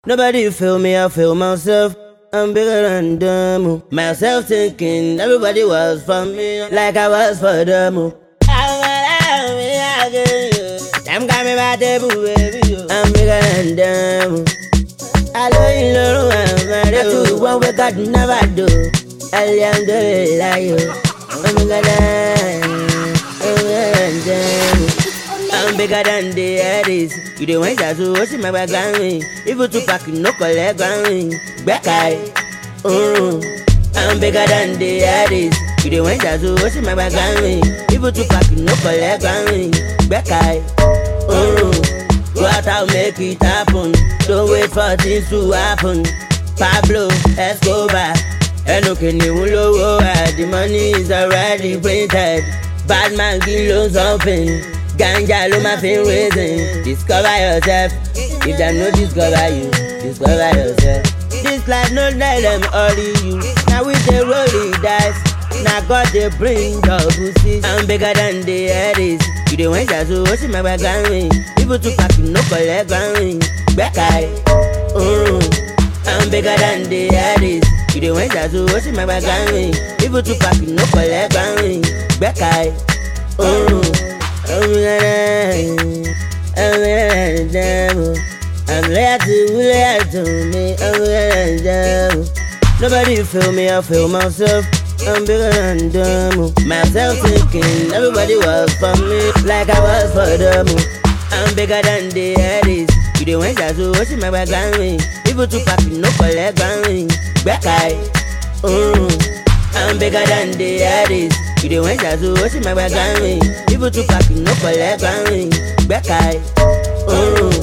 Nobody feel me, I feel myself. I'm bigger than them. Myself thinking everybody was for me, like I was for them. Them got me by table, baby. I'm bigger than them. I know I'm ready. I do what we got never do. Alhamdulillah, I'm bigger than them. I'm bigger than the Addis. You the ones that do what's in my background. If you pack, no collect ground. Back eye. I'm bigger than the Addis. You the ones that do what's in my background. If you pack, no collect ground. Back eye. Go out and make it happen. Don't wait for things to happen. Pablo Escobar. And okay, the money is already printed. Bad man kilos open. Ganja lo my fin raising. Discover yourself. If them no discover you, discover yourself. This life no let them only you. Now we dey roll the dice. Now God they bring double six. I'm bigger than the Addis. You the ones that do what's in my background. People to pack no collect ground. Back eye. I'm bigger than the Addis. You the ones that do what's in my background. People to pack no collect ground. Back eye. I'm glad to me. Nobody feel me, I feel myself. I'm bigger than them. Myself thinking everybody was for me, like I was for them. I'm bigger than the Addis. You the ones that do what's in my background. People to pack no collect ground. Back eye. I'm bigger than the Addis. You the ones that do what's in my background. People to pack no collect ground. Back eye.